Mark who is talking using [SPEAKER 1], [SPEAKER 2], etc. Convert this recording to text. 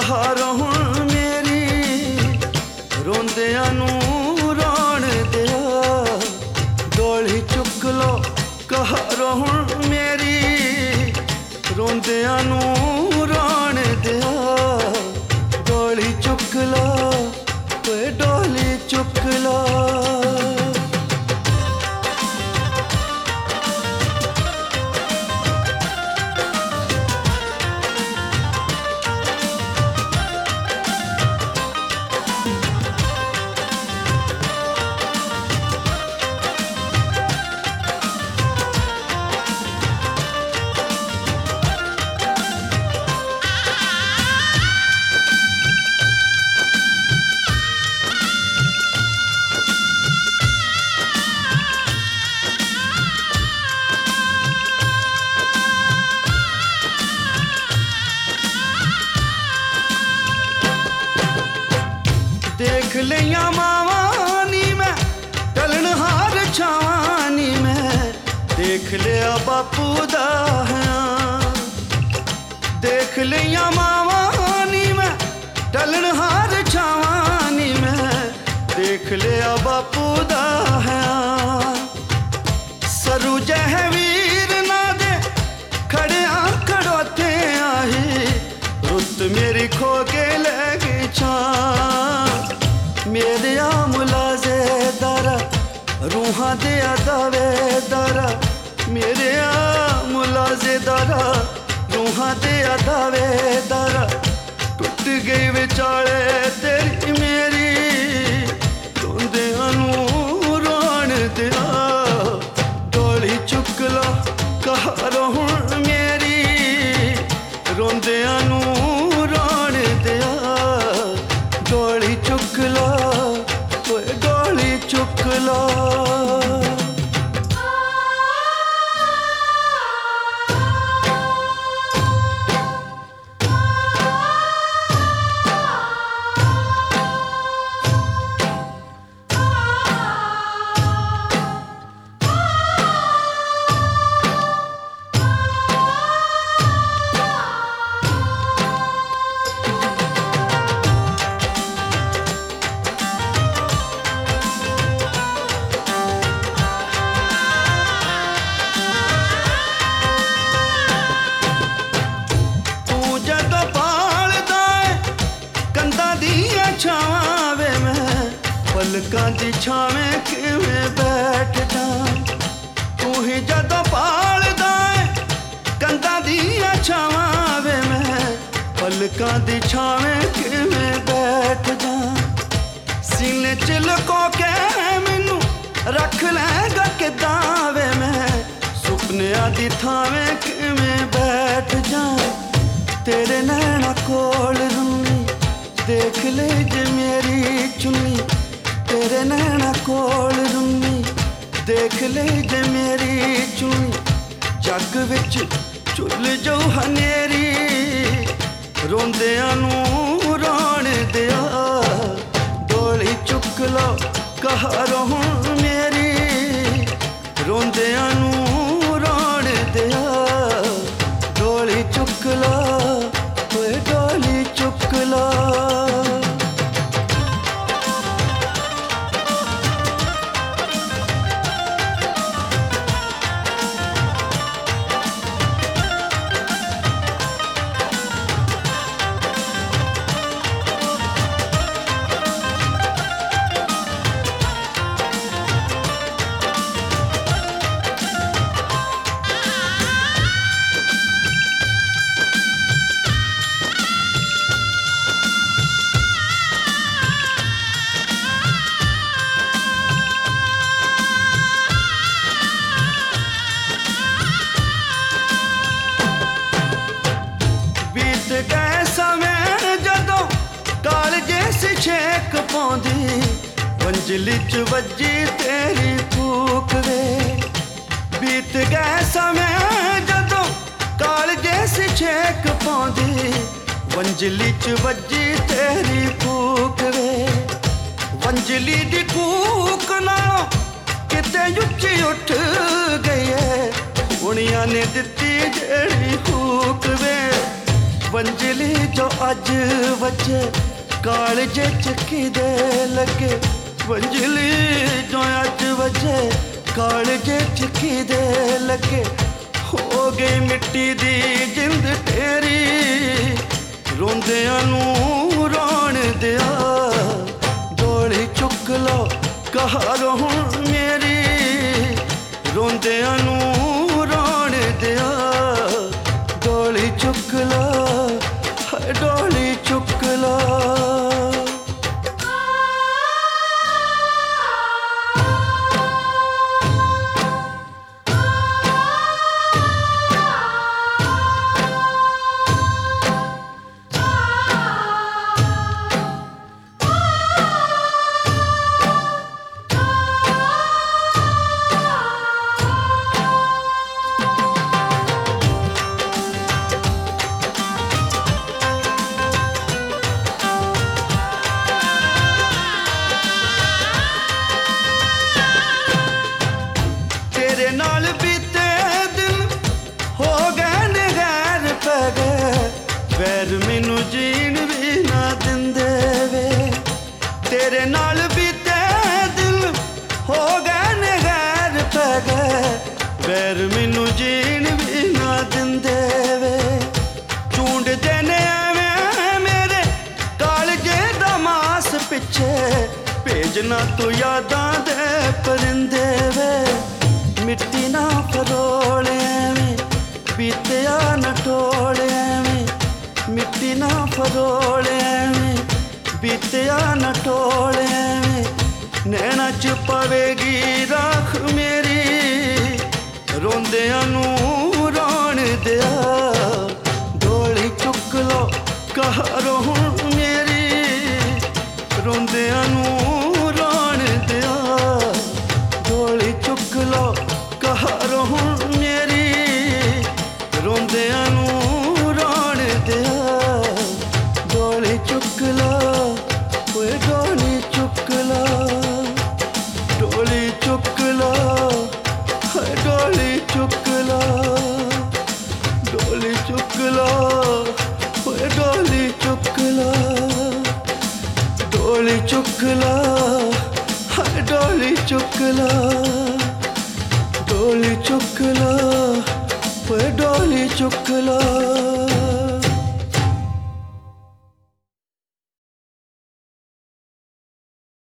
[SPEAKER 1] कहार हुण मेरी रोंदियां नूं रोण दिया डोली चुक लो कहार हुण मेरी रोंदियां नूं रोण दिया डोली चुक लो ओए डोली चुक लो। देख लिया मावानी मैं टलन हार छावानी मैं देख लिया बापू दा देख लिया मावानी मैं टलन हार छावानी मैं देख लिया बापू दा सरू जह वीर ना दे खड़िया खड़ोते आई रुत मेरी खो के ले गई छां मेरे मुलाजे दारा रूहां दे दावेदारा मेरे मुलाजे दारा रूहां दे दावेदारा टुट गई विचाले तेरी मेरी रोंदियां नूं रोण दिया डोली चुक लो कहार हुण मेरी रोंदियां नूं रोण दिया डोली चुक लो ओए डोली चुक लो। छावे मैं पलकां दी छावें किवें बैठ जा तू ही जदों पालदा कंधां दियां छावां वे मैं पलकां दी छावें किवें बैठ जा सीने च लुको के मैनू रख लैगा किदां वे मैं सुपनियां दी थावें किवें बैठ जा तेरे नैना कोल रूनी देख ले जे मेरी चुन्नी तेरे नैना कोल रूनी देख ले जे मेरी चुन्नी जग विच चुल जो हनेरी रोंदियां नूं रोण दिया डोली चुक लो कहार हुण मेरी रोंदियां नूं रोण दिया डोली चुक लो ओए डोली चुक लो। छेक पौंदी मंजिली च वज्जी तेरी फूक वे बीत गए समय जदों कालजे सी छेक पौंदी मंजिली च वज्जी तेरी फूक वे वंजली दी कूक नालों किते उच्ची उठ गई है उनियां ने दित्ती जेड़ी फूक वे वंजली जो अज वजे कालजे च किदे लगे वंजली जो अज वजे कालजे च किदे लगे हो गई मिट्टी दी जिंद तेरी रोंदियां नूं रोण दिया डोली चुक लो कहार हुण मेरी रोंदियां नूं रोण दिया डोली चुक लो डोली चुक लो नाल बीते दिन हो गए ने गैर पै गए वैर मैनू जीण भी ना दिंदे वे तेरे नाल बीते दिन हो गए ने गैर पै गए वैर मैनू जीण भी ना दिंदे वे चूंडदे ने एवें मेरे कालजे दा मास पिछे भेजना तू यादां दे परिंदे वे मिट्टी ना फरोले में बीतिया न टोले में मिट्टी ना फरोले में बीतिया न टोले में नैना च पवेगी राख मेरी रोंदियां नूं रोण दिया डोली चुक लो कहारो हुण मेरी रोंदियां नूं रोण दिया डोली चुक लो कहारो हुण मेरी रोंदियां नूं रोण दिया डोली चुक लो ओए डोली चुक लो डोली चुक लो हाय डोली चुक लो डोली चुक लो ओए डोली चुक लो डोली चुक लो हाय डोली चुक लो डोली चुक लो ओए डोली चुक लो